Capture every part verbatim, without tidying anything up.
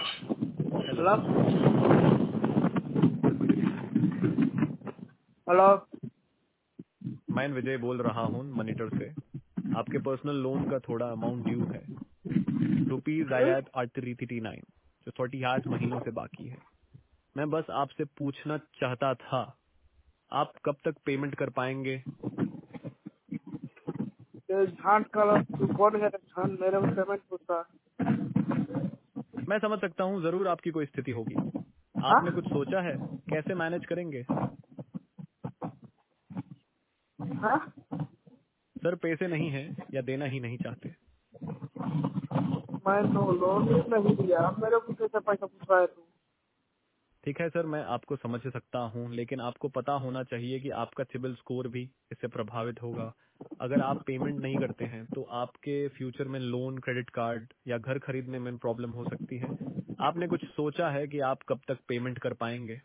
Hello hello. मैं विजय बोल रहा हूँ मॉनिटर से। आपके पर्सनल लोन का थोड़ा अमाउंट ड्यू है, रुपीज आयात थ्री थर्टी नाइन, जो थर्टी आठ महीनों से बाकी है। मैं बस आपसे पूछना चाहता था, आप कब तक पेमेंट कर पाएंगे? ये झांट का तू कौन है? झांट मेरे में पेमेंट पूछता। मैं समझ सकता हूँ, जरूर आपकी कोई स्थिति होगी। हाँ आपने कुछ सोचा है कैसे मैनेज करेंगे? हाँ, सर, पैसे नहीं है या देना ही नहीं चाहते? मैं तो लोन ही नहीं दिया, मेरे को कैसे पैसा पूछ रहा है तू? ठीक है सर, मैं आपको समझ सकता हूँ, लेकिन आपको पता होना चाहिए कि आपका सिबिल स्कोर भी इससे प्रभावित होगा। अगर आप पेमेंट नहीं करते हैं तो आपके फ्यूचर में लोन, क्रेडिट कार्ड या घर खरीदने में प्रॉब्लम हो सकती है। आपने कुछ सोचा है कि आप कब तक पेमेंट कर पाएंगे?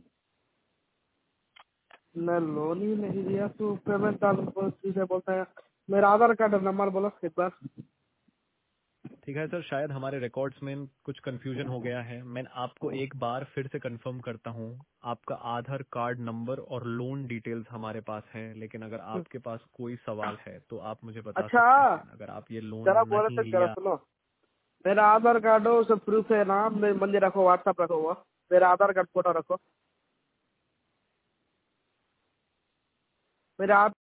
मैं लोन ही नहीं दिया, तू पेमेंट का सीधे बोलता है। मेरा आधार कार्ड नंबर बोलो एक बार। ठीक है सर, शायद हमारे रिकॉर्ड्स में कुछ कंफ्यूजन हो गया है। मैं आपको एक बार फिर से कंफर्म करता हूँ, आपका आधार कार्ड नंबर और लोन डिटेल्स हमारे पास है, लेकिन अगर आपके पास कोई सवाल है तो आप मुझे बता अच्छा, सकते हैं। अगर आप ये लोन जरा बोले नहीं तो जरा लिया। सुनो। मेरा आधार कार्ड हो, सब प्रूफ है ना, मेरे मंदिर रखो, व्हाट्सएप रखो, वो मेरा आधार कार्ड फोटो रखो। मेरा